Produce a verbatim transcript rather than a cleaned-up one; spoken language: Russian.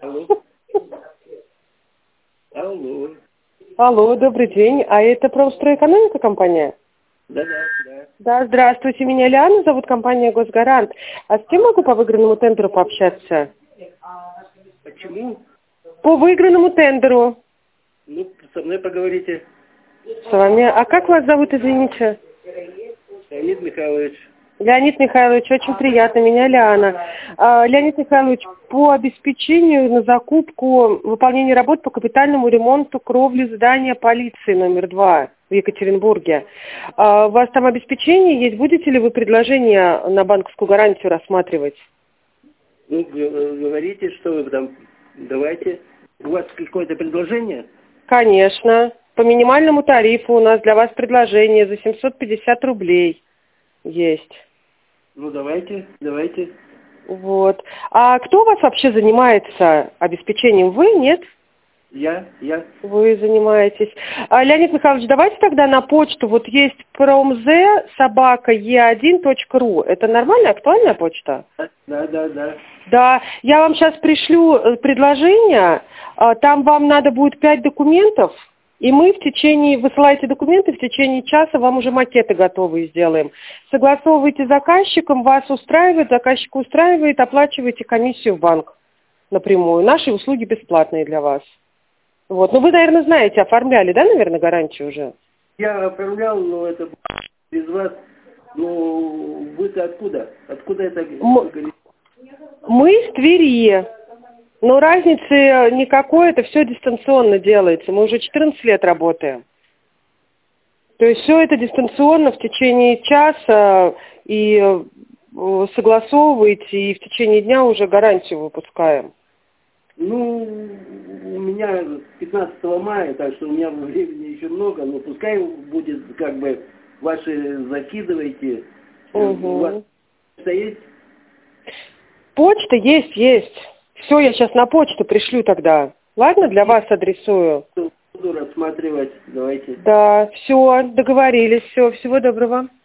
Алло. Алло. Алло, добрый день. А это «Промстройэкономика» компания? Да, да, да. Да, здравствуйте. Меня Лиана зовут, компания «Госгарант». А с кем могу по выигранному тендеру пообщаться? Почему? По выигранному тендеру. Ну, со мной поговорите. С вами. А как вас зовут, извините? Леонид Михайлович. Леонид Михайлович, очень приятно. Меня Лиана. А, Леонид Михайлович, по обеспечению на закупку, выполнению работ по капитальному ремонту кровли здания полиции номер два в Екатеринбурге. А, у вас там обеспечение есть? Будете ли вы предложение на банковскую гарантию рассматривать? Ну, говорите, что вы там. Давайте. У вас какое-то предложение? Конечно. По минимальному тарифу у нас для вас предложение за семьсот пятьдесят рублей есть. Ну, давайте, давайте. Вот. А кто у вас вообще занимается обеспечением? Вы, нет? Я, я. Вы занимаетесь. А, Леонид Михайлович, давайте тогда на почту. Вот есть промз собака е один точка ру. Это нормальная, актуальная почта? Да, да, да. Да. Я вам сейчас пришлю предложение. Там вам надо будет пять документов. И мы в течение, высылаете документы, в течение часа вам уже макеты готовые сделаем. Согласовываете с заказчиком, вас устраивает, заказчик устраивает, оплачиваете комиссию в банк напрямую. Наши услуги бесплатные для вас. Вот. Ну, вы, наверное, знаете, оформляли, да, наверное, гарантию уже? Я оформлял, но это без вас. Ну, вы-то откуда? Откуда это? М- Мы из Твери. Но разницы никакой, это все дистанционно делается. Мы уже четырнадцать лет работаем. То есть все это дистанционно в течение часа и согласовываете, и в течение дня уже гарантию выпускаем. Ну, у меня пятнадцатого мая, так что у меня времени еще много, но пускай будет, как бы, ваши закидывайте. Угу. У вас почта есть? Почта есть, есть. Все, я сейчас на почту пришлю тогда. Ладно, для вас адресую. Буду рассматривать, давайте. Да, все, договорились, все, всего доброго.